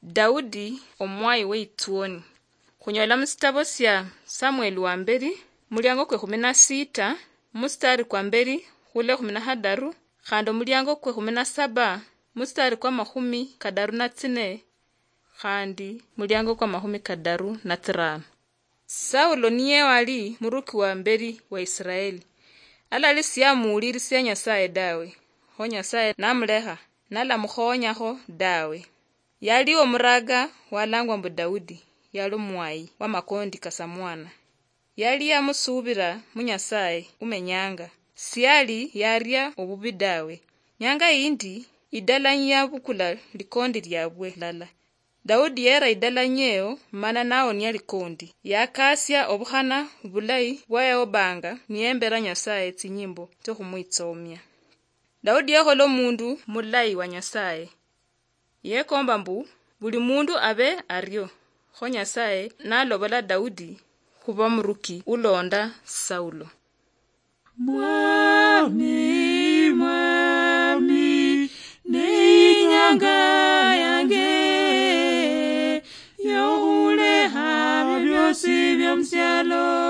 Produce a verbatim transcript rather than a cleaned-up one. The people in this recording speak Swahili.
Daudi omwayi weitsuoni. Khunyola musitabo sya Samueli wa mberi mulyango kwe khumi na sita mustari kwa mberi khule khumi na hadaru khandi mulyango kwe khumi na saba mustari kwa mahumi kadaru na tsine khandi mulyango kwa mahumi kadaru na tsirano. Saulo niye wali muruki wa mberi wa Israeli. Alali siyamuulirisya Nyasaye dawe, ho Nyasaye namulekha nalamukhonyakho dawe. Yali omuraga walangwa mbu Daudi, yali omwayi wa makondi kasamwana. Yali yamusubira mu Nyasaye umenyanga, siyali yarya obubi dawe. Nyanga indi idalanya bukula likondi lyabwe lala. Daudi yera idalanyeo mana naonia likondi. Yakasya obukhana bulayi bwayobanga niyembera Nyasaye tsinyimbo tsokhumwitsomya. Daudi yakhola mundu mulayi wa Nyasaye. Yekomba mbu buli mundu abe aryo. Ho Nyasaye nalobola Daudi khuba muruki ulonda Saulo. Mwami, mwami, ni nyanga yange, yohule ha byosi bya msyalo.